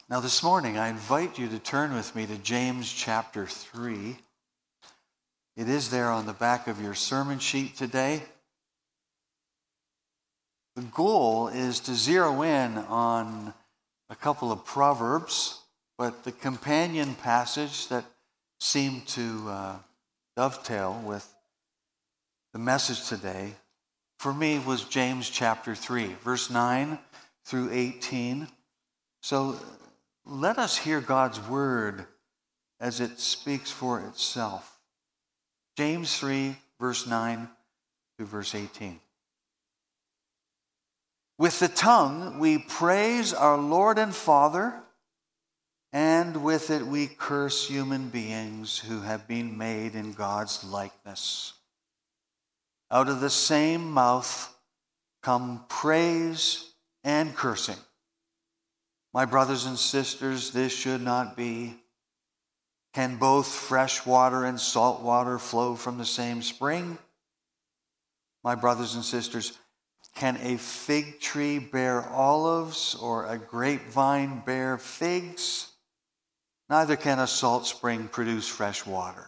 Now this morning, I invite you to turn with me to James chapter 3. It is there on the back of your sermon sheet today. The goal is to zero in on a couple of proverbs, but the companion passage that seemed to dovetail with the message today, for me, was James chapter 3, verse 9 through 18. So let us hear God's word as it speaks for itself. James 3, verse 9 through verse 18. With the tongue we praise our Lord and Father, and with it we curse human beings who have been made in God's likeness. Out of the same mouth come praise and cursing. My brothers and sisters, this should not be. Can both fresh water and salt water flow from the same spring? My brothers and sisters, can a fig tree bear olives or a grapevine bear figs? Neither can a salt spring produce fresh water.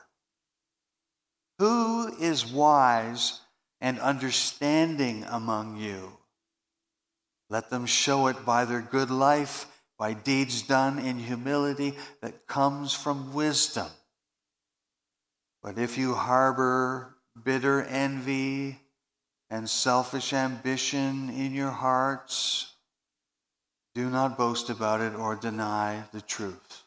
Who is wise and understanding among you? Let them show it by their good life, by deeds done in humility that comes from wisdom. But if you harbor bitter envy and selfish ambition in your hearts, do not boast about it or deny the truth.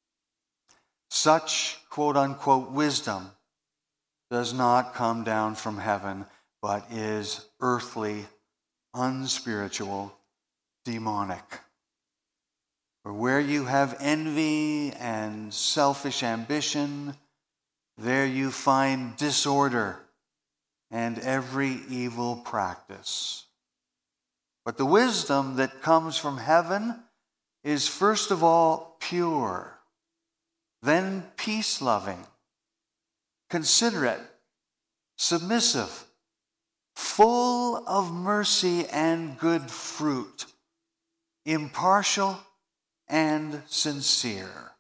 Such quote-unquote wisdom does not come down from heaven, but is earthly, unspiritual, demonic. For where you have envy and selfish ambition, there you find disorder and every evil practice. But the wisdom that comes from heaven is first of all pure, then peace-loving, considerate, submissive, full of mercy and good fruit, impartial and sincere.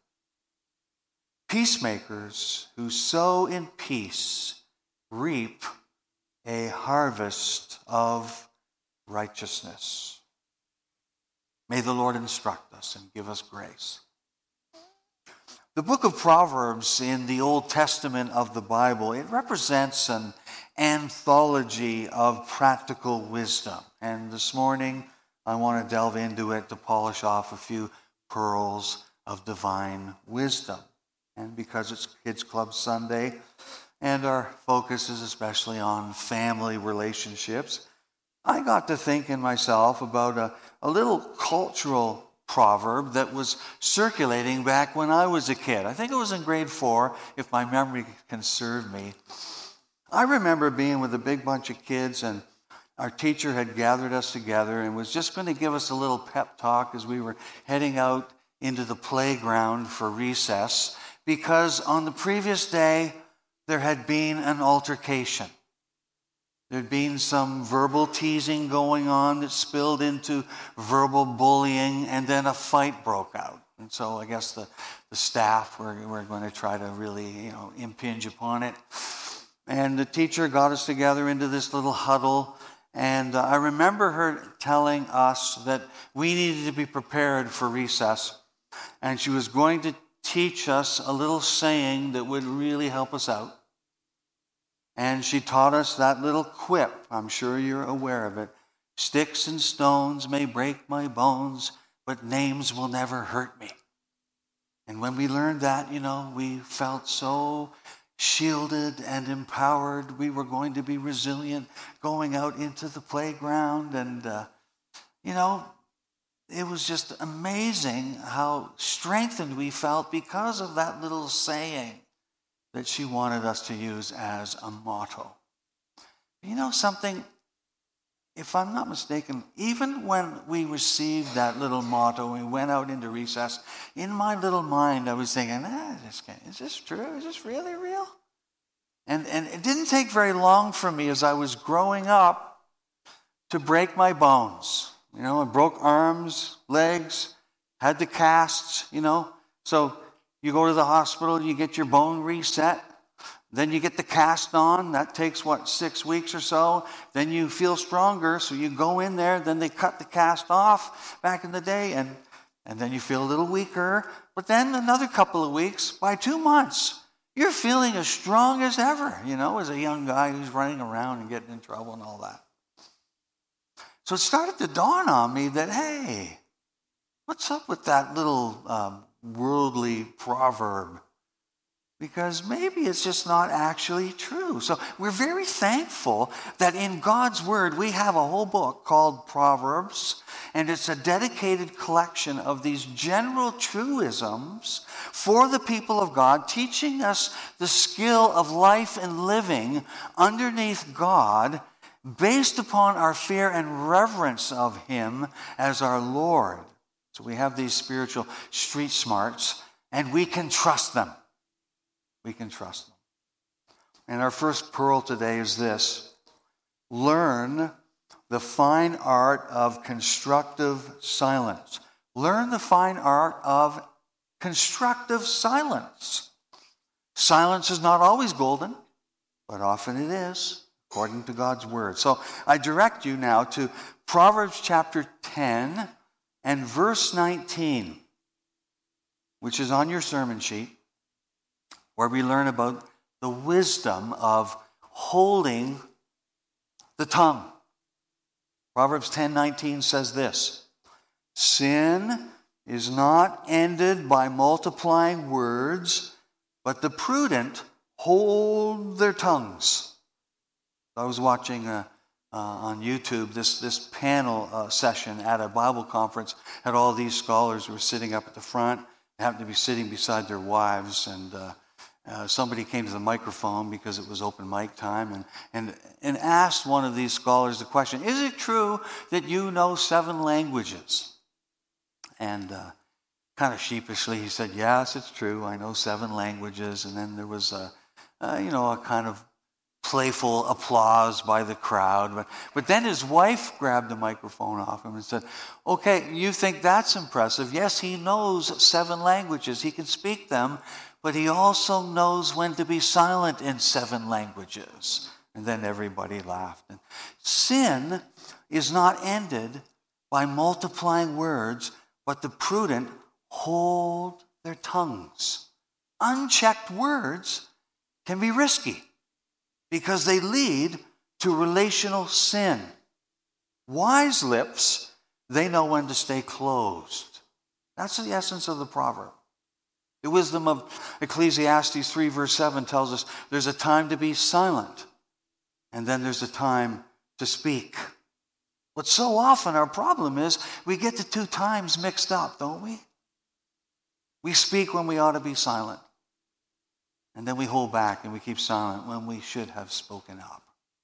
Peacemakers who sow in peace reap a harvest of righteousness. May the Lord instruct us and give us grace. The book of Proverbs in the Old Testament of the Bible, it represents an anthology of practical wisdom. And this morning, I want to delve into it to polish off a few pearls of divine wisdom. And because it's Kids Club Sunday, and our focus is especially on family relationships, I got to thinking myself about a little cultural proverb that was circulating back when I was a kid. I think it was in grade 4, if my memory can serve me. I remember being with a big bunch of kids, and our teacher had gathered us together and was just going to give us a little pep talk as we were heading out into the playground for recess, because on the previous day, there had been an altercation. There'd been some verbal teasing going on that spilled into verbal bullying, and then a fight broke out. And so I guess the staff were going to try to really, impinge upon it. And the teacher got us together into this little huddle, and I remember her telling us that we needed to be prepared for recess, and she was going to teach us a little saying that would really help us out. And she taught us that little quip. I'm sure you're aware of it. Sticks and stones may break my bones, but names will never hurt me. And when we learned that, we felt so shielded and empowered. We were going to be resilient going out into the playground. And, it was just amazing how strengthened we felt because of that little saying that she wanted us to use as a motto. Something, if I'm not mistaken, even when we received that little motto and we went out into recess, in my little mind I was thinking, is this true? Is this really real? And it didn't take very long for me as I was growing up to break my bones. I broke arms, legs, had the casts, So you go to the hospital, you get your bone reset. Then you get the cast on. That takes, 6 weeks or so. Then you feel stronger, so you go in there. Then they cut the cast off back in the day, and then you feel a little weaker. But then another couple of weeks, by 2 months, you're feeling as strong as ever, as a young guy who's running around and getting in trouble and all that. So it started to dawn on me that, hey, what's up with that little worldly proverb? Because maybe it's just not actually true. So we're very thankful that in God's Word we have a whole book called Proverbs, and it's a dedicated collection of these general truisms for the people of God, teaching us the skill of life and living underneath God based upon our fear and reverence of Him as our Lord. So we have these spiritual street smarts, and we can trust them. We can trust them. And our first pearl today is this: learn the fine art of constructive silence. Learn the fine art of constructive silence. Silence is not always golden, but often it is, according to God's Word. So I direct you now to Proverbs chapter 10 and verse 19, which is on your sermon sheet, where we learn about the wisdom of holding the tongue. Proverbs 10:19 says this: sin is not ended by multiplying words, but the prudent hold their tongues. I was watching on YouTube this panel session at a Bible conference. Had all these scholars who were sitting up at the front, happened to be sitting beside their wives, and somebody came to the microphone because it was open mic time and asked one of these scholars the question, is it true that you know 7 languages? And kind of sheepishly he said, yes, it's true. I know 7 languages. And then there was a kind of playful applause by the crowd. But then his wife grabbed the microphone off him and said, okay, you think that's impressive? Yes, he knows 7 languages. He can speak them. But he also knows when to be silent in 7 languages. And then everybody laughed. And sin is not ended by multiplying words, but the prudent hold their tongues. Unchecked words can be risky because they lead to relational sin. Wise lips, they know when to stay closed. That's the essence of the proverb. The wisdom of Ecclesiastes 3 verse 7 tells us there's a time to be silent, and then there's a time to speak. But so often our problem is we get the 2 times mixed up, don't we? We speak when we ought to be silent, and then we hold back and we keep silent when we should have spoken up.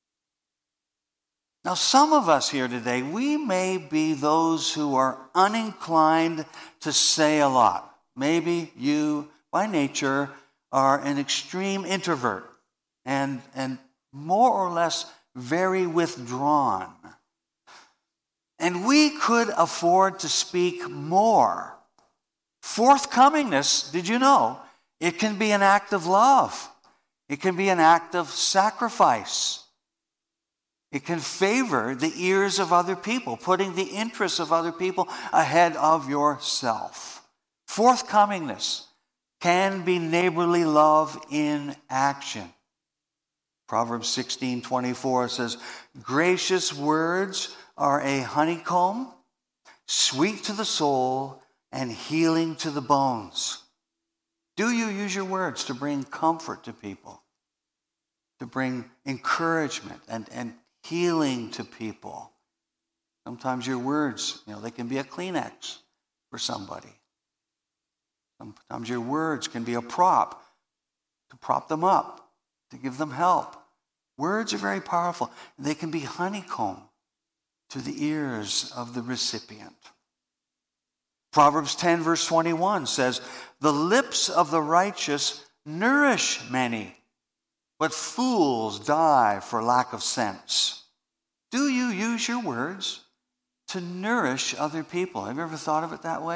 Now, some of us here today, we may be those who are uninclined to say a lot. Maybe you, by nature, are an extreme introvert and more or less very withdrawn. And we could afford to speak more. Forthcomingness, did you know? It can be an act of love. It can be an act of sacrifice. It can favor the ears of other people, putting the interests of other people ahead of yourself. Forthcomingness can be neighborly love in action. Proverbs 16:24 says, gracious words are a honeycomb, sweet to the soul and healing to the bones. Do you use your words to bring comfort to people, to bring encouragement and healing to people? Sometimes your words, they can be a Kleenex for somebody. Sometimes your words can be a prop to prop them up, to give them help. Words are very powerful. They can be honeycomb to the ears of the recipient. Proverbs 10 verse 21 says, the lips of the righteous nourish many, but fools die for lack of sense. Do you use your words to nourish other people? Have you ever thought of it that way?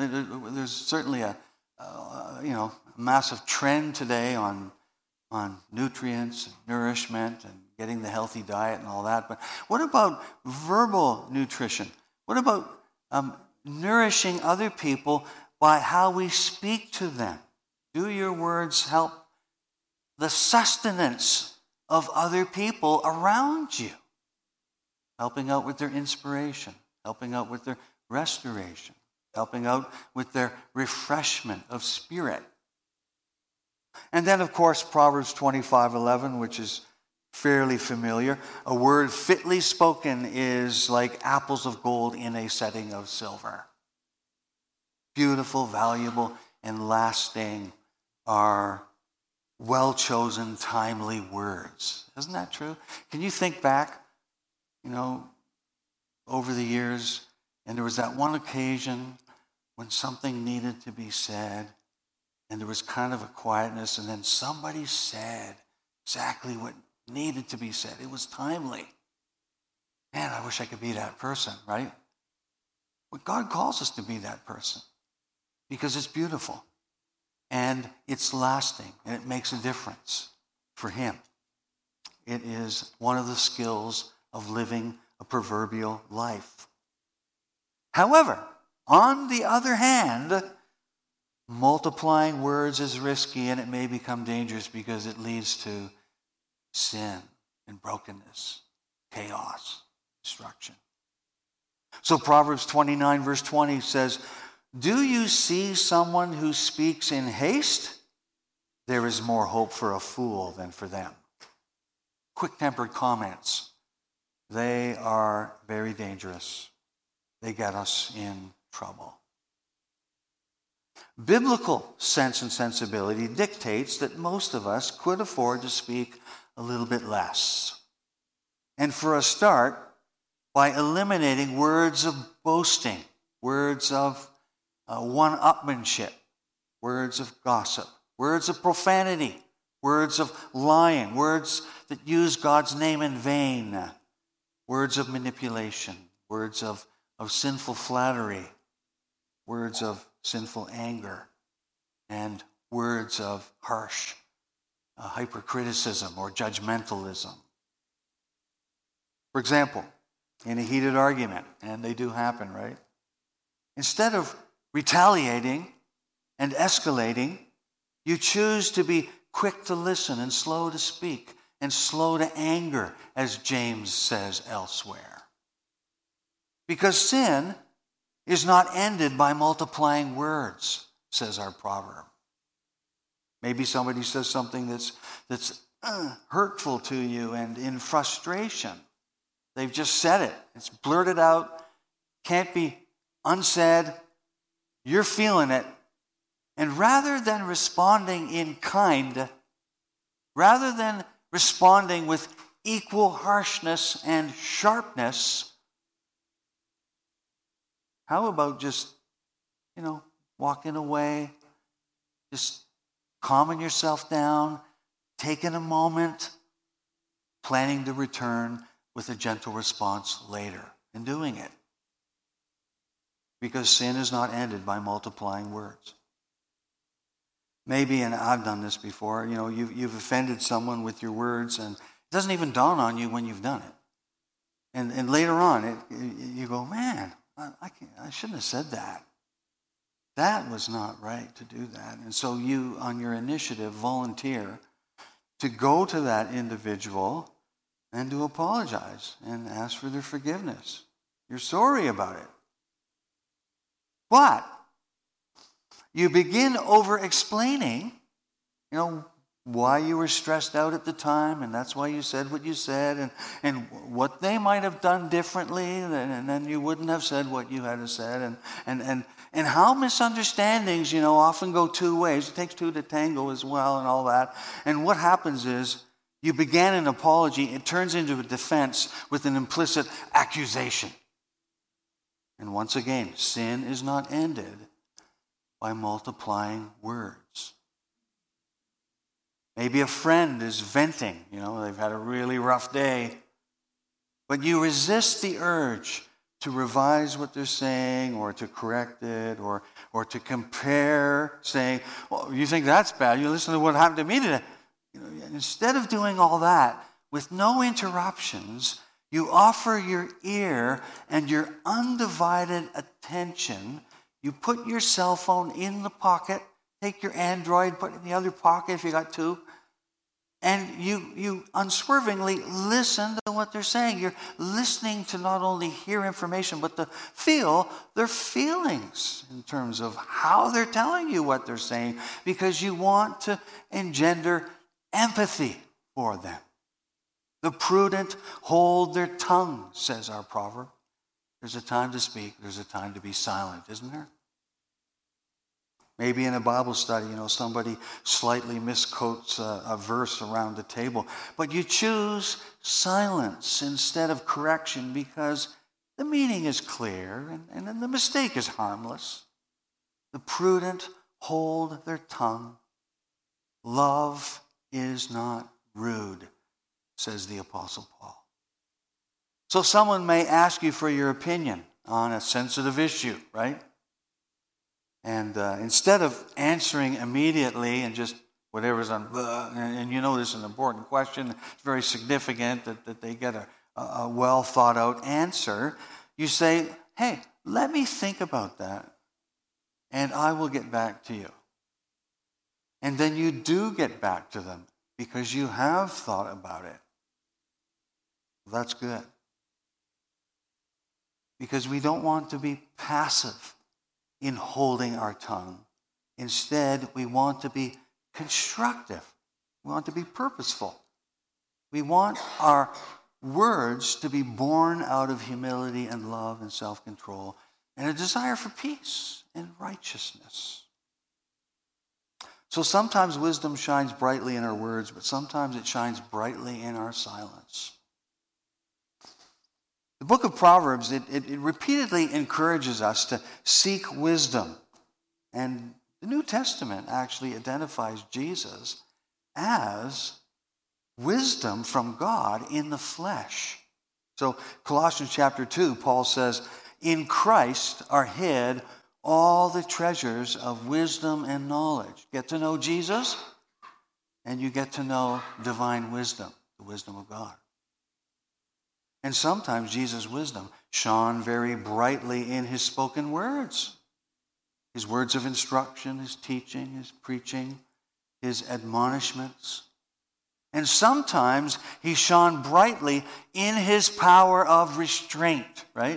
There's certainly a massive trend today on nutrients, and nourishment, and getting the healthy diet and all that. But what about verbal nutrition? What about nourishing other people by how we speak to them? Do your words help the sustenance of other people around you? Helping out with their inspiration, helping out with their restoration, helping out with their refreshment of spirit. And then, of course, Proverbs 25:11, which is fairly familiar. A word fitly spoken is like apples of gold in a setting of silver. Beautiful, valuable, and lasting are well-chosen, timely words. Isn't that true? Can you think back, over the years, and there was that one occasion when something needed to be said, and there was kind of a quietness, and then somebody said exactly what needed to be said. It was timely. Man, I wish I could be that person, right? But God calls us to be that person because it's beautiful and it's lasting and it makes a difference for Him. It is one of the skills of living a proverbial life. However, on the other hand, multiplying words is risky and it may become dangerous because it leads to sin and brokenness, chaos, destruction. So Proverbs 29 verse 20 says, "Do you see someone who speaks in haste? There is more hope for a fool than for them." Quick-tempered comments, they are very dangerous. They get us in trouble. Biblical sense and sensibility dictates that most of us could afford to speak a little bit less. And for a start, by eliminating words of boasting, words of one-upmanship, words of gossip, words of profanity, words of lying, words that use God's name in vain, words of manipulation, words of sinful flattery, words of sinful anger, and words of harsh hypercriticism or judgmentalism. For example, in a heated argument, and they do happen, right? Instead of retaliating and escalating, you choose to be quick to listen and slow to speak and slow to anger, as James says elsewhere. Because sin is not ended by multiplying words, says our proverb. Maybe somebody says something that's hurtful to you, and in frustration, they've just said it. It's blurted out, can't be unsaid. You're feeling it. And rather than responding in kind, rather than responding with equal harshness and sharpness, how about just, walking away, just calming yourself down, taking a moment, planning to return with a gentle response later, and doing it. Because sin is not ended by multiplying words. Maybe, and I've done this before, you've offended someone with your words, and it doesn't even dawn on you when you've done it. And later on, you go, man, I shouldn't have said that. That was not right to do that. And so you, on your initiative, volunteer to go to that individual and to apologize and ask for their forgiveness. You're sorry about it. But you begin over-explaining, why you were stressed out at the time, and that's why you said what you said, and what they might have done differently, and then you wouldn't have said what you had said, and how misunderstandings, often go two ways. It takes two to tango as well, and all that. And what happens is, you began an apology, it turns into a defense with an implicit accusation. And once again, sin is not ended by multiplying words. Maybe a friend is venting, they've had a really rough day, but you resist the urge to revise what they're saying or to correct it or to compare, saying, well, you think that's bad. You listen to what happened to me today. Instead of doing all that, with no interruptions, you offer your ear and your undivided attention. You put your cell phone in the pocket, take your Android, put it in the other pocket if you got two, and you unswervingly listen to what they're saying. You're listening to not only hear information, but to feel their feelings in terms of how they're telling you what they're saying, because you want to engender empathy for them. The prudent hold their tongue, says our proverb. There's a time to speak, there's a time to be silent, isn't there? Maybe in a Bible study, somebody slightly misquotes a verse around the table, but you choose silence instead of correction because the meaning is clear and the mistake is harmless. The prudent hold their tongue. Love is not rude, says the Apostle Paul. So someone may ask you for your opinion on a sensitive issue, right? And instead of answering immediately and just whatever's on, and this is an important question, it's very significant that they get a well thought out answer, you say, hey, let me think about that and I will get back to you. And then you do get back to them because you have thought about it. That's good. Because we don't want to be passive in holding our tongue. Instead, we want to be constructive. We want to be purposeful. We want our words to be born out of humility and love and self-control and a desire for peace and righteousness. So sometimes wisdom shines brightly in our words, but sometimes it shines brightly in our silence. The book of Proverbs, it repeatedly encourages us to seek wisdom. And the New Testament actually identifies Jesus as wisdom from God in the flesh. So Colossians chapter 2, Paul says, in Christ are hid all the treasures of wisdom and knowledge. Get to know Jesus, and you get to know divine wisdom, the wisdom of God. And sometimes Jesus' wisdom shone very brightly in his spoken words. His words of instruction, his teaching, his preaching, his admonishments. And sometimes he shone brightly in his power of restraint, right?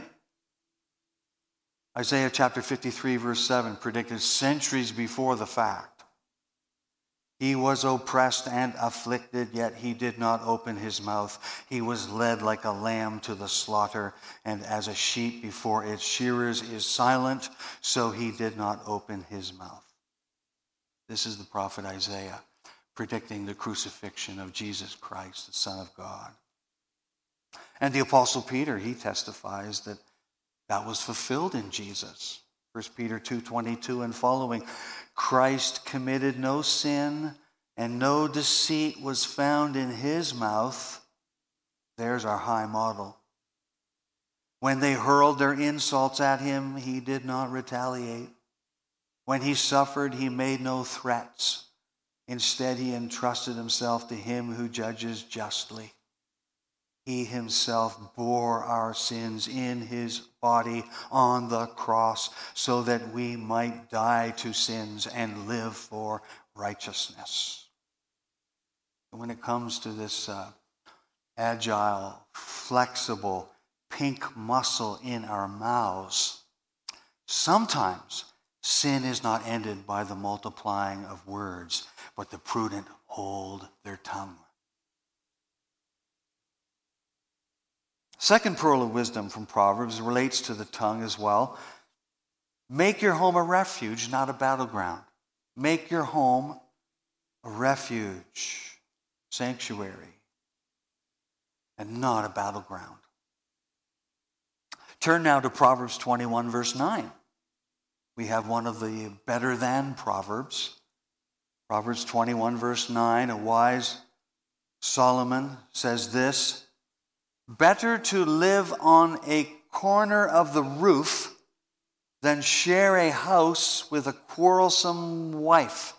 Isaiah chapter 53 verse 7 predicted centuries before the fact. He was oppressed and afflicted, yet he did not open his mouth. He was led like a lamb to the slaughter, and as a sheep before its shearers is silent, so he did not open his mouth. This is the prophet Isaiah predicting the crucifixion of Jesus Christ, the Son of God. And the Apostle Peter, he testifies that was fulfilled in Jesus. 1 Peter 2:22 and following. Christ committed no sin, and no deceit was found in his mouth. There's our high model. When they hurled their insults at him, he did not retaliate. When he suffered, he made no threats. Instead, he entrusted himself to him who judges justly. He himself bore our sins in his body on the cross so that we might die to sins and live for righteousness. And when it comes to this agile, flexible, pink muscle in our mouths, sometimes sin is not ended by the multiplying of words, but the prudent hold their tongue. Second pearl of wisdom from Proverbs relates to the tongue as well. Make your home a refuge, not a battleground. Make your home a refuge, sanctuary, and not a battleground. Turn now to Proverbs 21, verse 9. We have one of the better than Proverbs. Proverbs 21, verse 9, a wise Solomon says this, better to live on a corner of the roof than share a house with a quarrelsome wife.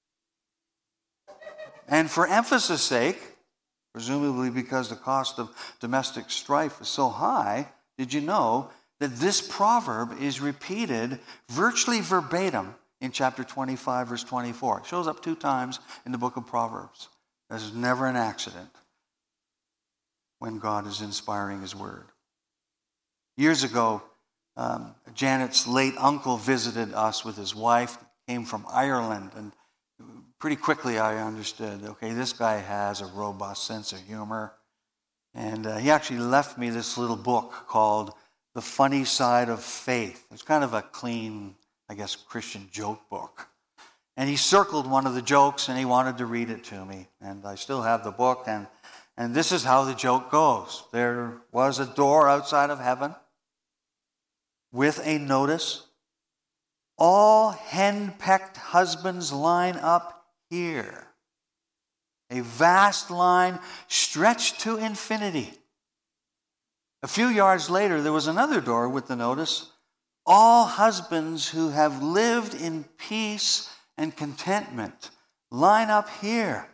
And for emphasis' sake, presumably because the cost of domestic strife is so high, did you know that this proverb is repeated virtually verbatim in chapter 25, verse 24? It shows up 2 times in the book of Proverbs. This is never an accident when God is inspiring his word. Years ago, Janet's late uncle visited us with his wife, came from Ireland, and pretty quickly I understood, okay, this guy has a robust sense of humor. And he actually left me this little book called The Funny Side of Faith. It's kind of a clean, I guess, Christian joke book. And he circled one of the jokes and he wanted to read it to me. And I still have the book, and this is how the joke goes. There was a door outside of heaven with a notice: all henpecked husbands line up here. A vast line stretched to infinity. A few yards later, there was another door with the notice: all husbands who have lived in peace and contentment line up here.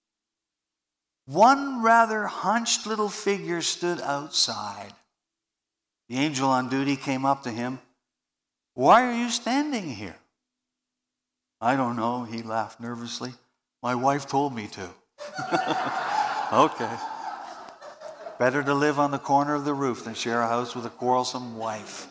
One rather hunched little figure stood outside. The angel on duty came up to him. "Why are you standing here?" "I don't know," he laughed nervously. "My wife told me to." Okay. Better to live on the corner of the roof than share a house with a quarrelsome wife.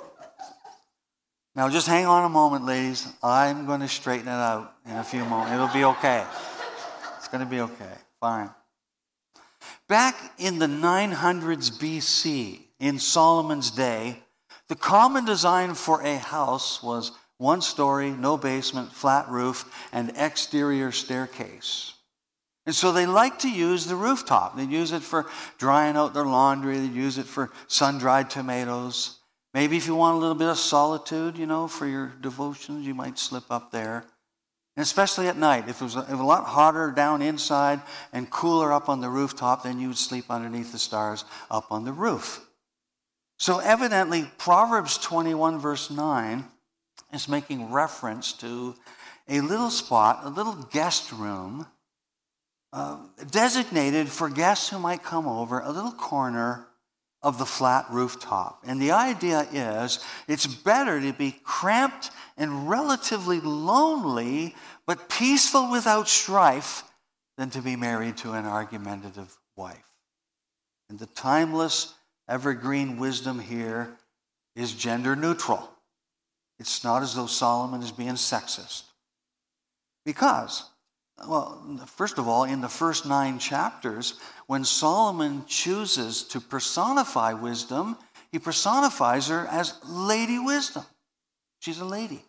Now just hang on a moment, ladies. I'm going to straighten it out in a few moments. It'll be okay. It's going to be okay. Fine. Back in the 900s BC, in Solomon's day, the common design for a house was 1 story, no basement, flat roof, and exterior staircase. And so they liked to use the rooftop. They'd use it for drying out their laundry. They'd use it for sun-dried tomatoes. Maybe if you want a little bit of solitude, for your devotions, you might slip up there. And especially at night, if it was a lot hotter down inside and cooler up on the rooftop, then you would sleep underneath the stars up on the roof. So evidently, Proverbs 21 verse 9 is making reference to a little spot, a little guest room, designated for guests who might come over, a little corner of the flat rooftop. And the idea is it's better to be cramped and relatively lonely, but peaceful without strife, than to be married to an argumentative wife. And the timeless, evergreen wisdom here is gender neutral. It's not as though Solomon is being sexist. Because, first of all, in the first 9 chapters, when Solomon chooses to personify wisdom, he personifies her as Lady Wisdom. She's a lady.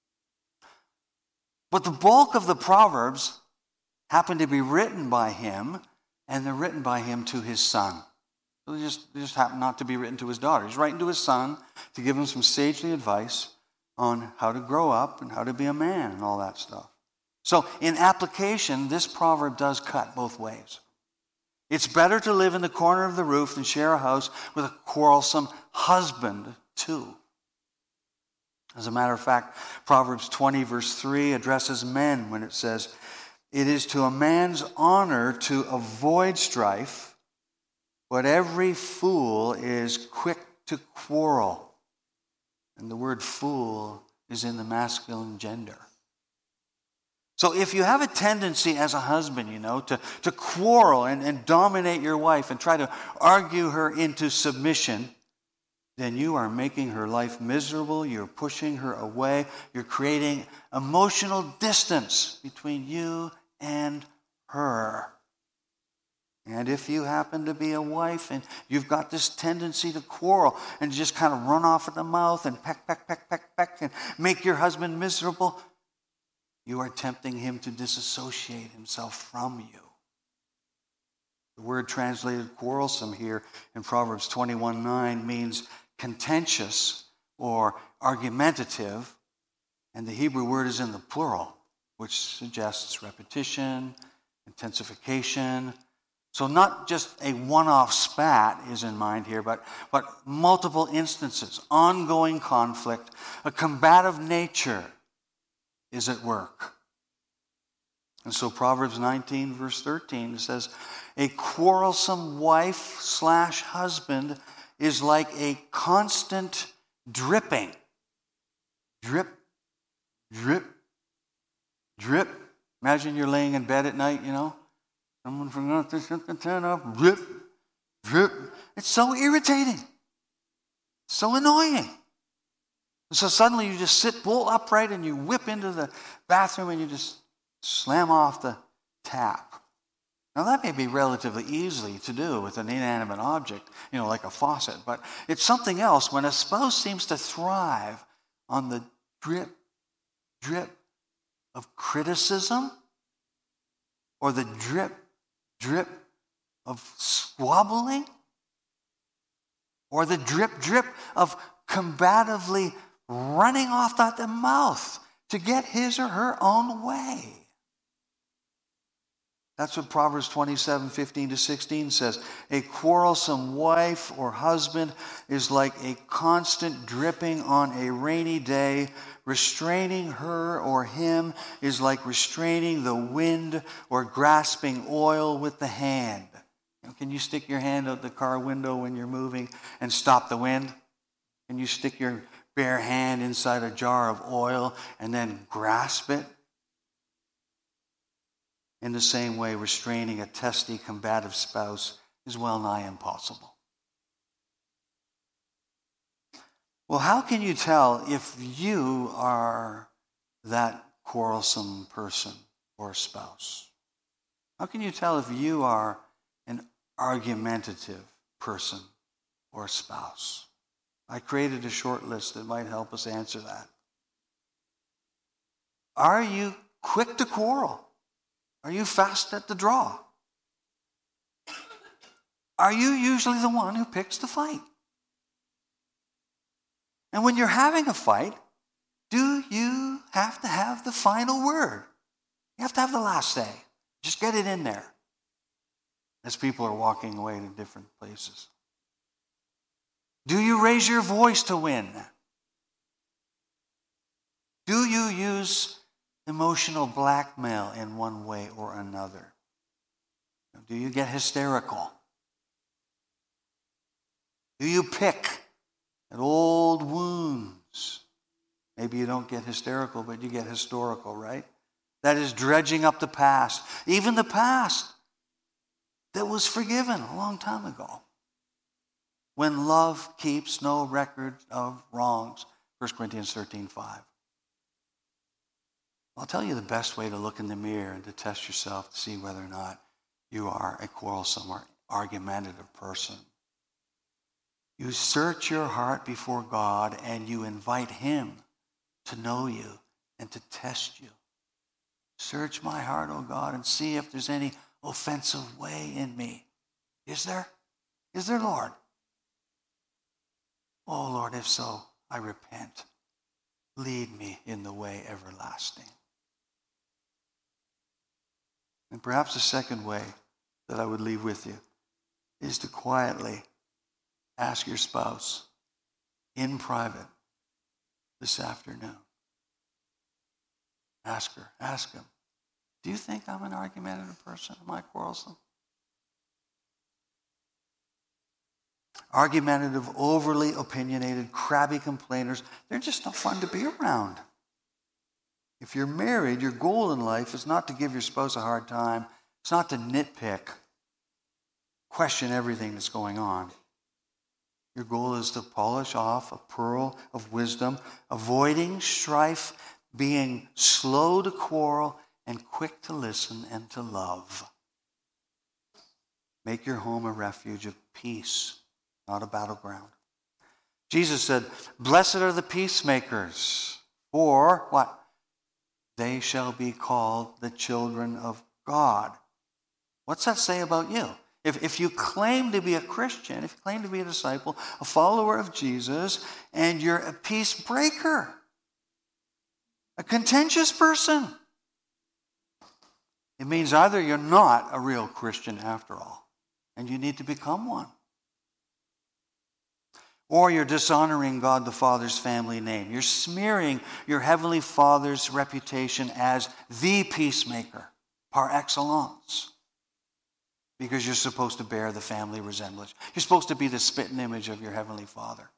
But the bulk of the Proverbs happen to be written by him, and they're written by him to his son. They just happen not to be written to his daughter. He's writing to his son to give him some sagely advice on how to grow up and how to be a man and all that stuff. So in application, this proverb does cut both ways. It's better to live in the corner of the roof than share a house with a quarrelsome husband too. As a matter of fact, Proverbs 20 verse 3 addresses men when it says, "It is to a man's honor to avoid strife, but every fool is quick to quarrel." And the word fool is in the masculine gender. So if you have a tendency as a husband, to quarrel and dominate your wife and try to argue her into submission, then you are making her life miserable. You're pushing her away. You're creating emotional distance between you and her. And if you happen to be a wife and you've got this tendency to quarrel and just kind of run off at the mouth and peck, peck, peck, peck, peck, and make your husband miserable, you are tempting him to disassociate himself from you. The word translated quarrelsome here in Proverbs 21:9 means contentious or argumentative, and the Hebrew word is in the plural, which suggests repetition, intensification. So not just a one-off spat is in mind here, but multiple instances, ongoing conflict, a combative nature is at work. And so Proverbs 19, verse 13 says, a quarrelsome wife/husband is like a constant dripping. Drip, drip, drip. Imagine you're laying in bed at night, Someone forgot to shut the fan off. Drip, drip. It's so irritating. So annoying. So suddenly you just sit bolt upright and you whip into the bathroom and you just slam off the tap. Now that may be relatively easy to do with an inanimate object, like a faucet, but it's something else when a spouse seems to thrive on the drip, drip of criticism or the drip, drip of squabbling or the drip, drip of combatively running off at the mouth to get his or her own way. That's what Proverbs 27:15-16 says. A quarrelsome wife or husband is like a constant dripping on a rainy day. Restraining her or him is like restraining the wind or grasping oil with the hand. Can you stick your hand out the car window when you're moving and stop the wind? Can you stick your bare hand inside a jar of oil and then grasp it? In the same way, restraining a testy, combative spouse is well nigh impossible. Well, how can you tell if you are that quarrelsome person or spouse? How can you tell if you are an argumentative person or spouse? I created a short list that might help us answer that. Are you quick to quarrel? Are you fast at the draw? Are you usually the one who picks the fight? And when you're having a fight, do you have to have the final word? You have to have the last say. Just get it in there as people are walking away to different places. Do you raise your voice to win? Do you use emotional blackmail in one way or another? Do you get hysterical? Do you pick at old wounds? Maybe you don't get hysterical, but you get historical, right? That is dredging up the past. Even the past that was forgiven a long time ago. When love keeps no record of wrongs. 1 Corinthians 13:5. I'll tell you the best way to look in the mirror and to test yourself to see whether or not you are a quarrelsome or argumentative person. You search your heart before God and you invite Him to know you and to test you. Search my heart, O God, and see if there's any offensive way in me. Is there? Is there, Lord? Oh, Lord, if so, I repent. Lead me in the way everlasting. And perhaps the second way that I would leave with you is to quietly ask your spouse in private this afternoon. Ask her, ask him, do you think I'm an argumentative person? Am I quarrelsome? Argumentative, overly opinionated, crabby complainers, they're just no fun to be around. If you're married, your goal in life is not to give your spouse a hard time. It's not to nitpick, question everything that's going on. Your goal is to polish off a pearl of wisdom, avoiding strife, being slow to quarrel, and quick to listen and to love. Make your home a refuge of peace, not a battleground. Jesus said, blessed are the peacemakers, for what? They shall be called the children of God. What's that say about you? If you claim to be a Christian, if you claim to be a disciple, a follower of Jesus, and you're a peace breaker, a contentious person, it means either you're not a real Christian after all, and you need to become one. Or you're dishonoring God the Father's family name. You're smearing your Heavenly Father's reputation as the peacemaker par excellence, because you're supposed to bear the family resemblance. You're supposed to be the spitting image of your Heavenly Father.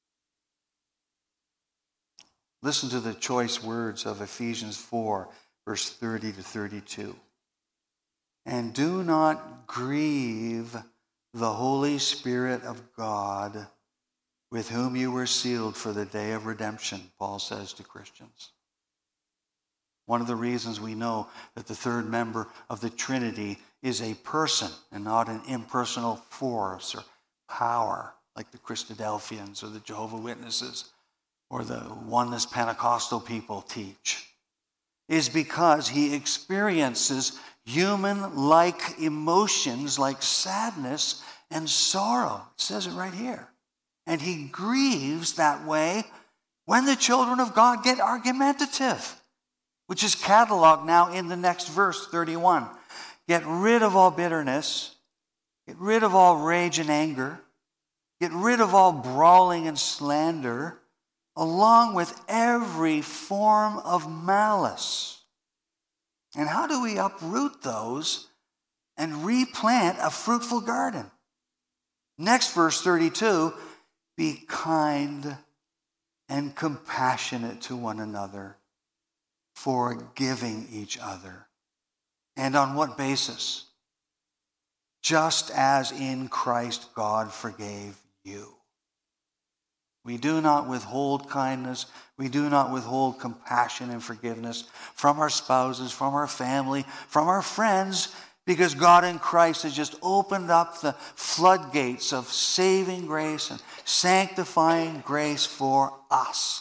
Listen to the choice words of Ephesians 4, verse 30 to 32. And do not grieve the Holy Spirit of God, with whom you were sealed for the day of redemption, Paul says to Christians. One of the reasons we know that the third member of the Trinity is a person and not an impersonal force or power like the Christadelphians or the Jehovah's Witnesses or the Oneness Pentecostal people teach, is because he experiences human-like emotions like sadness and sorrow. It says it right here. And he grieves that way when the children of God get argumentative, which is cataloged now in the next verse, 31. Get rid of all bitterness. Get rid of all rage and anger. Get rid of all brawling and slander, along with every form of malice. And how do we uproot those and replant a fruitful garden? Next verse, 32, be kind and compassionate to one another, forgiving each other. And on what basis? Just as in Christ God forgave you. We do not withhold kindness. We do not withhold compassion and forgiveness from our spouses, from our family, from our friends, because God in Christ has just opened up the floodgates of saving grace and sanctifying grace for us.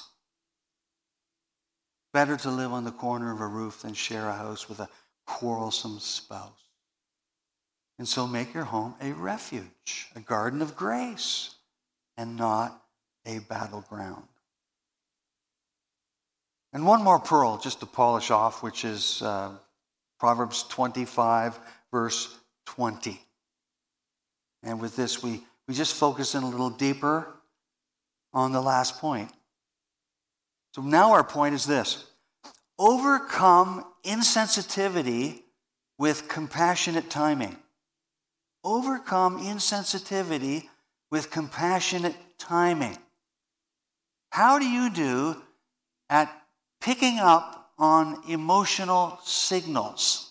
Better to live on the corner of a roof than share a house with a quarrelsome spouse. And so make your home a refuge, a garden of grace, and not a battleground. And one more pearl just to polish off, which is Proverbs 25, verse 20. And with this, we just focus in a little deeper on the last point. So now our point is this: overcome insensitivity with compassionate timing. Overcome insensitivity with compassionate timing. How do you do at picking up on emotional signals?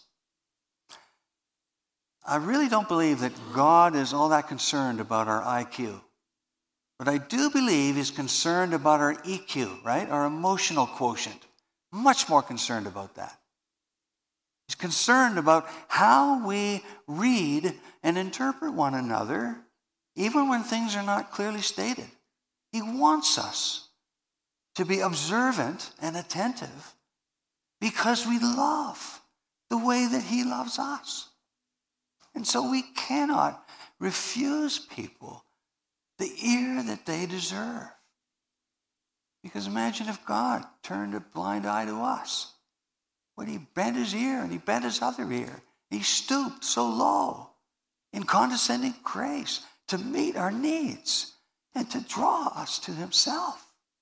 I really don't believe that God is all that concerned about our IQ. But I do believe he's concerned about our EQ, right? Our emotional quotient. Much more concerned about that. He's concerned about how we read and interpret one another, even when things are not clearly stated. He wants us to be observant and attentive because we love the way that he loves us. And so we cannot refuse people the ear that they deserve. Because imagine if God turned a blind eye to us. When he bent his ear and he bent his other ear. He stooped so low in condescending grace to meet our needs and to draw us to himself.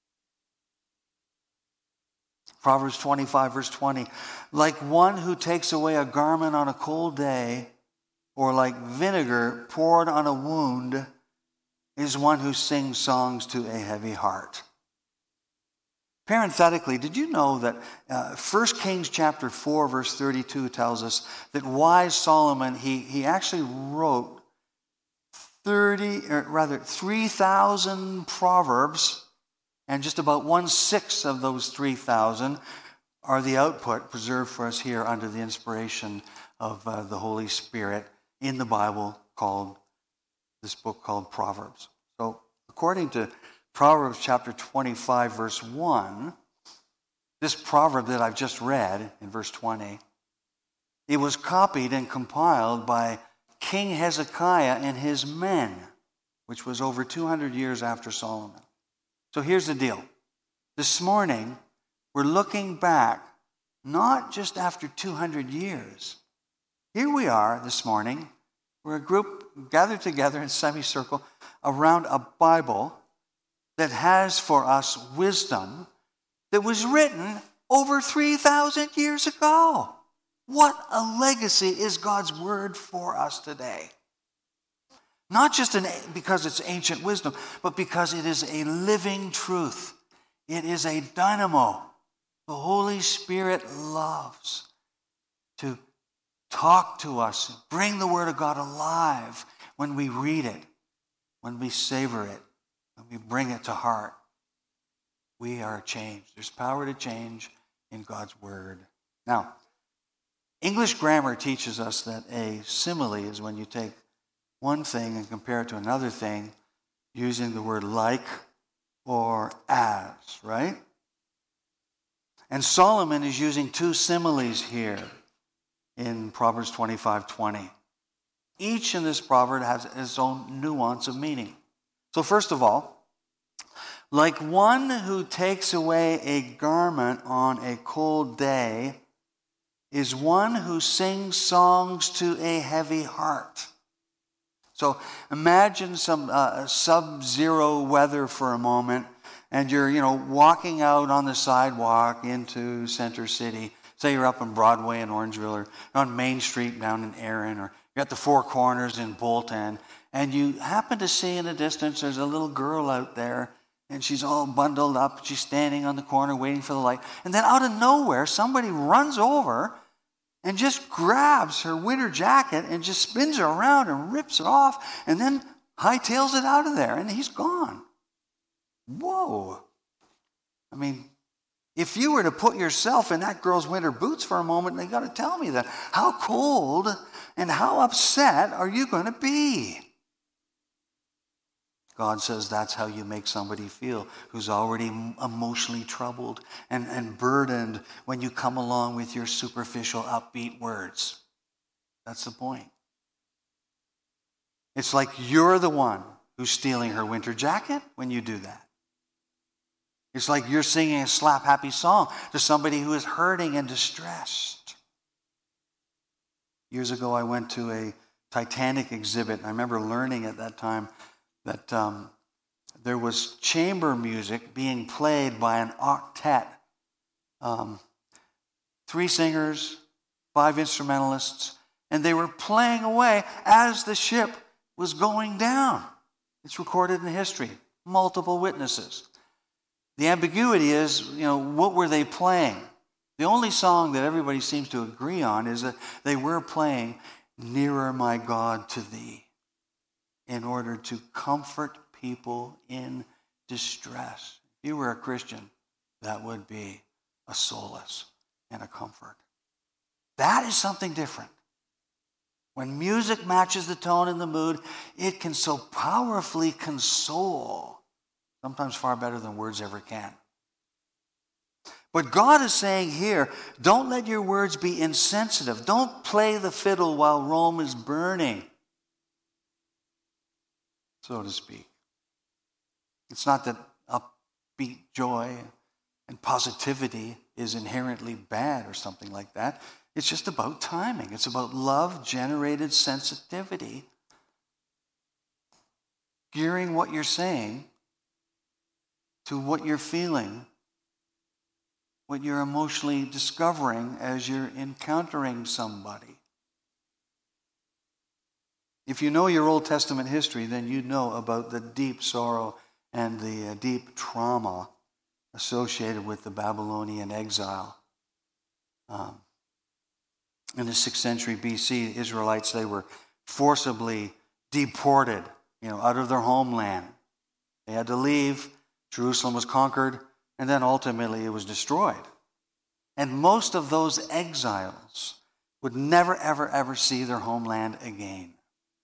Proverbs 25, verse 20. Like one who takes away a garment on a cold day, or like vinegar poured on a wound, is one who sings songs to a heavy heart. Parenthetically, did you know that 1 Kings chapter 4, verse 32 tells us that wise Solomon, he actually wrote 3,000 proverbs, and just about 1/6 of those 3,000 are the output preserved for us here under the inspiration of the Holy Spirit in the Bible, called this book called Proverbs. So according to Proverbs chapter 25, verse 1, this proverb that I've just read in verse 20, it was copied and compiled by King Hezekiah and his men, which was over 200 years after Solomon. So here's the deal. This morning, we're looking back, not just after 200 years. Here we are this morning, We're a group gathered together in semicircle around a Bible that has for us wisdom that was written over 3,000 years ago. What a legacy is God's word for us today. Not just because it's ancient wisdom, but because it is a living truth. It is a dynamo. The Holy Spirit loves to talk to us, bring the Word of God alive when we read it, when we savor it, when we bring it to heart. We are changed. There's power to change in God's Word. Now, English grammar teaches us that a simile is when you take one thing and compare it to another thing using the word like or as, right? And Solomon is using two similes here in Proverbs 25:20. Each in this proverb has its own nuance of meaning. So first of all, like one who takes away a garment on a cold day is one who sings songs to a heavy heart. So imagine some sub-zero weather for a moment, and you're, walking out on the sidewalk into Center City. Say you're up on Broadway in Orangeville, or on Main Street down in Erin, or you're at the Four Corners in Bolton, and you happen to see in the distance there's a little girl out there, and she's all bundled up. She's standing on the corner waiting for the light. And then out of nowhere, somebody runs over and just grabs her winter jacket and just spins her around and rips it off and then hightails it out of there, and he's gone. Whoa. I mean, if you were to put yourself in that girl's winter boots for a moment, they got to tell me that. How cold and how upset are you going to be? God says that's how you make somebody feel who's already emotionally troubled and burdened when you come along with your superficial, upbeat words. That's the point. It's like you're the one who's stealing her winter jacket when you do that. It's like you're singing a slap-happy song to somebody who is hurting and distressed. Years ago, I went to a Titanic exhibit, and I remember learning at that time that there was chamber music being played by an octet. 3 singers, 5 instrumentalists, and they were playing away as the ship was going down. It's recorded in history, multiple witnesses. The ambiguity is, what were they playing? The only song that everybody seems to agree on is that they were playing "Nearer, My God, to Thee," in order to comfort people in distress. If you were a Christian, that would be a solace and a comfort. That is something different. When music matches the tone and the mood, it can so powerfully console, sometimes far better than words ever can. But God is saying here, don't let your words be insensitive. Don't play the fiddle while Rome is burning, so to speak. It's not that upbeat joy and positivity is inherently bad or something like that. It's just about timing. It's about love-generated sensitivity, gearing what you're saying to what you're feeling, what you're emotionally discovering as you're encountering somebody. If you know your Old Testament history, then you know about the deep sorrow and the deep trauma associated with the Babylonian exile. In the 6th century BC, the Israelites, they were forcibly deported, out of their homeland. They had to leave. Jerusalem was conquered, and then ultimately it was destroyed. And most of those exiles would never, ever, ever see their homeland again.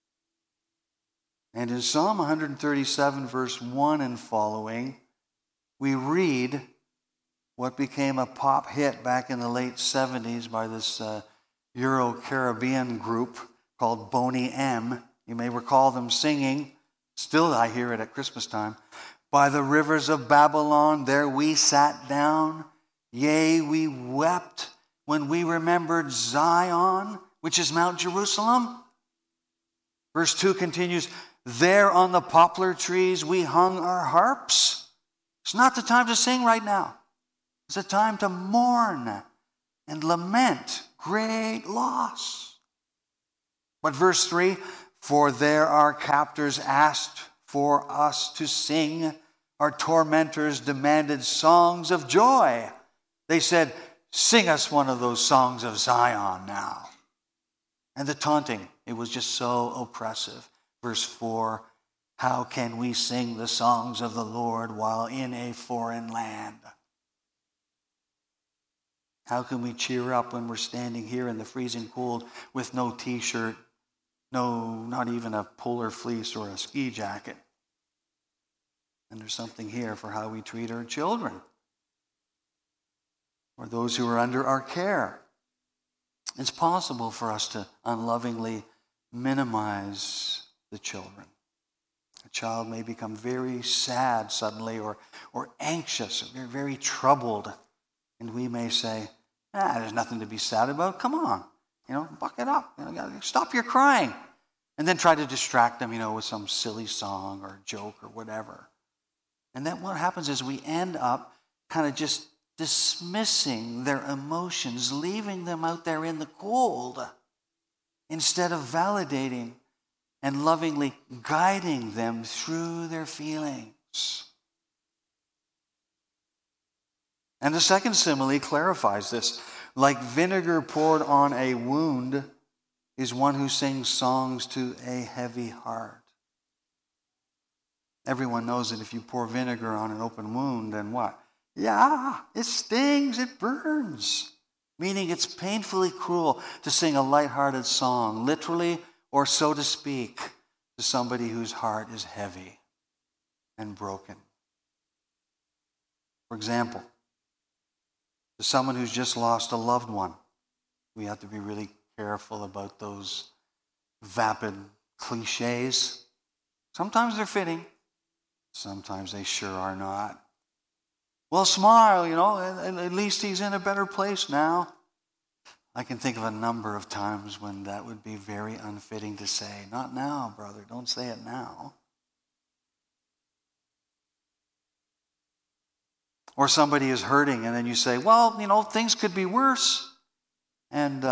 And in Psalm 137, verse 1 and following, we read what became a pop hit back in the late 70s by this Euro-Caribbean group called Boney M. You may recall them singing, still I hear it at Christmas time, "By the rivers of Babylon there we sat down, yea, we wept when we remembered Zion," which is Mount Jerusalem. Verse 2 continues, there on the poplar trees we hung our harps. It's not the time to sing right now. It's a time to mourn and lament great loss. But verse 3, for there our captors asked for us to sing. Our tormentors demanded songs of joy. They said, sing us one of those songs of Zion now. And the taunting, it was just so oppressive. Verse 4, how can we sing the songs of the Lord while in a foreign land? How can we cheer up when we're standing here in the freezing cold with no t-shirt, no, not even a polar fleece or a ski jacket? And there's something here for how we treat our children or those who are under our care. It's possible for us to unlovingly minimize the children. A child may become very sad suddenly or anxious, or very troubled. And we may say, there's nothing to be sad about. Come on, buck it up. Stop your crying. And then try to distract them, with some silly song or joke or whatever. And then what happens is we end up kind of just dismissing their emotions, leaving them out there in the cold, instead of validating and lovingly guiding them through their feelings. And the second simile clarifies this. Like vinegar poured on a wound is one who sings songs to a heavy heart. Everyone knows that if you pour vinegar on an open wound, then what? Yeah, it stings, it burns. Meaning it's painfully cruel to sing a lighthearted song, literally or so to speak, to somebody whose heart is heavy and broken. For example, to someone who's just lost a loved one, we have to be really careful about those vapid cliches. Sometimes they're fitting, sometimes they sure are not. Well, smile, at least he's in a better place now. I can think of a number of times when that would be very unfitting to say. Not now, brother, don't say it now. Or somebody is hurting and then you say, well, things could be worse. And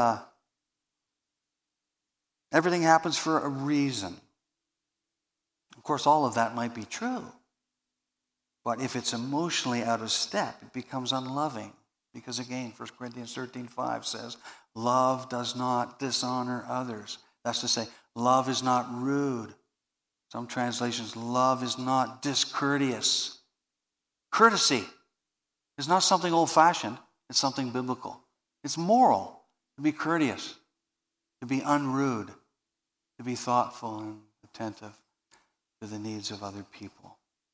everything happens for a reason. Of course, all of that might be true. But if it's emotionally out of step, it becomes unloving. Because again, 1 Corinthians 13:5 says, love does not dishonor others. That's to say, love is not rude. Some translations, love is not discourteous. Courtesy is not something old-fashioned. It's something biblical. It's moral to be courteous, to be unrude, to be thoughtful and attentive to the needs of other people.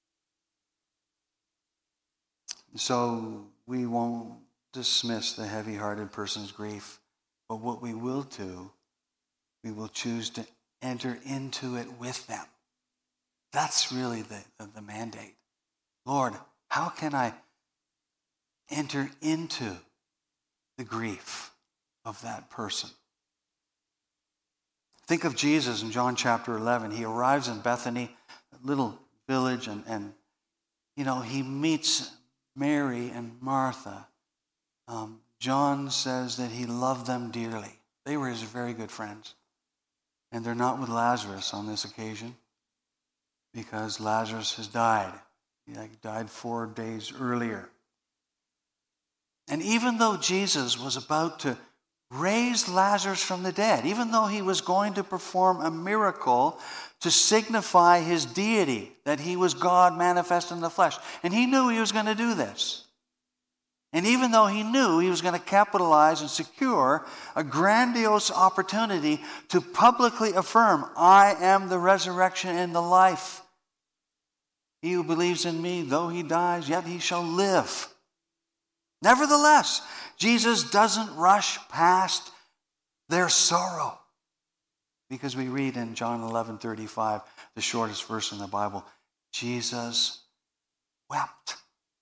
So we won't dismiss the heavy-hearted person's grief, but what we will do, we will choose to enter into it with them. That's really the mandate. Lord, how can I enter into the grief of that person? Think of Jesus in John chapter 11. He arrives in Bethany, a little village, and he meets Mary and Martha. John says that he loved them dearly. They were his very good friends. And they're not with Lazarus on this occasion because Lazarus has died. He died 4 days earlier. And even though Jesus was about to raise Lazarus from the dead, even though he was going to perform a miracle to signify his deity, that he was God manifest in the flesh, and he knew he was going to do this. And even though he knew he was going to capitalize and secure a grandiose opportunity to publicly affirm, I am the resurrection and the life. He who believes in me, though he dies, yet he shall live. Nevertheless, Jesus doesn't rush past their sorrow. Because we read in John 11:35, the shortest verse in the Bible, Jesus wept.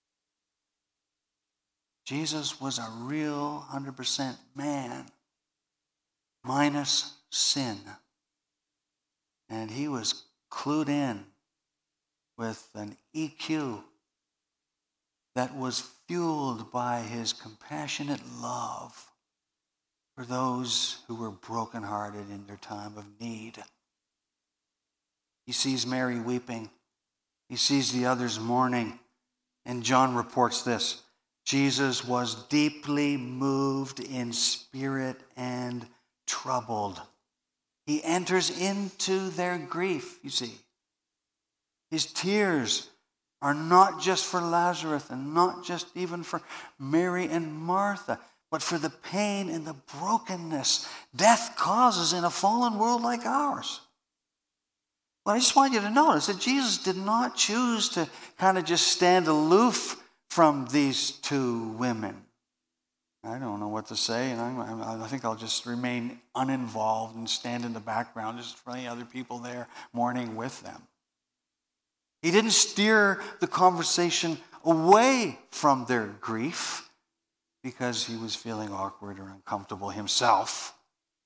Jesus was a real 100% man, minus sin. And he was clued in with an EQ that was fueled by his compassionate love for those who were brokenhearted in their time of need. He sees Mary weeping. He sees the others mourning. And John reports this: Jesus was deeply moved in spirit and troubled. He enters into their grief, you see. His tears are not just for Lazarus and not just even for Mary and Martha, but for the pain and the brokenness death causes in a fallen world like ours. But I just want you to notice that Jesus did not choose to kind of just stand aloof from these two women. I don't know what to say, and I think I'll just remain uninvolved and stand in the background just for any other people there mourning with them. He didn't steer the conversation away from their grief because he was feeling awkward or uncomfortable himself.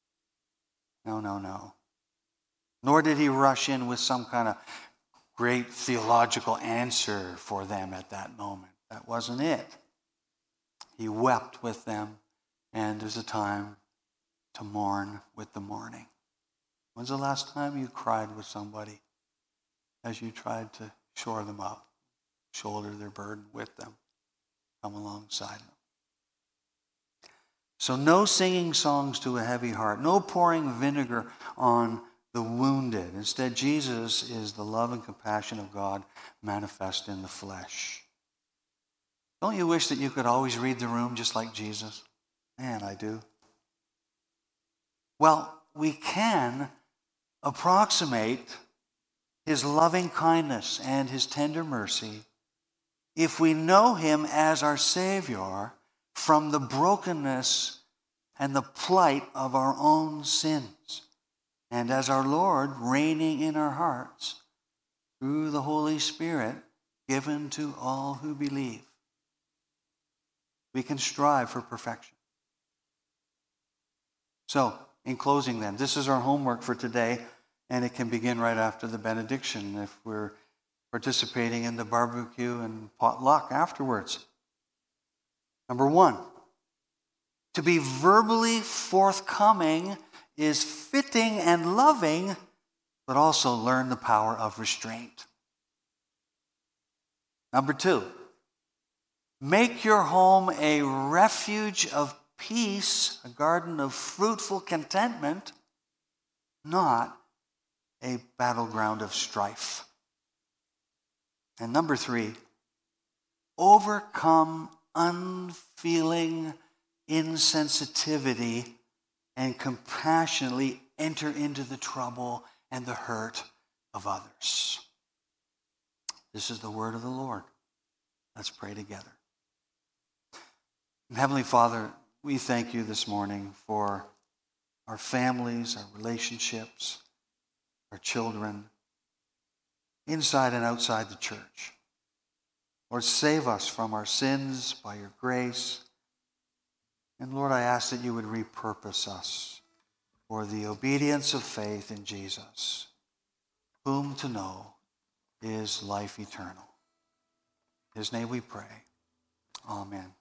No. Nor did he rush in with some kind of great theological answer for them at that moment. That wasn't it. He wept with them, and there's a time to mourn with the mourning. When's the last time you cried with somebody as you tried to shore them up, shoulder their burden with them, come alongside them? So no singing songs to a heavy heart, no pouring vinegar on the wounded. Instead, Jesus is the love and compassion of God manifest in the flesh. Don't you wish that you could always read the room just like Jesus? Man, I do. Well, we can approximate his loving kindness and his tender mercy if we know him as our Savior from the brokenness and the plight of our own sins, and as our Lord reigning in our hearts through the Holy Spirit given to all who believe. We can strive for perfection. So, in closing then, this is our homework for today, and it can begin right after the benediction if we're participating in the barbecue and potluck afterwards. Number 1, to be verbally forthcoming is fitting and loving, but also learn the power of restraint. Number 2, make your home a refuge of peace, a garden of fruitful contentment, not a battleground of strife. And number 3, overcome unfeeling insensitivity and compassionately enter into the trouble and the hurt of others. This is the word of the Lord. Let's pray together. Heavenly Father, we thank you this morning for our families, our relationships, our children, inside and outside the church. Lord, save us from our sins by your grace. And Lord, I ask that you would repurpose us for the obedience of faith in Jesus, whom to know is life eternal. In his name we pray. Amen.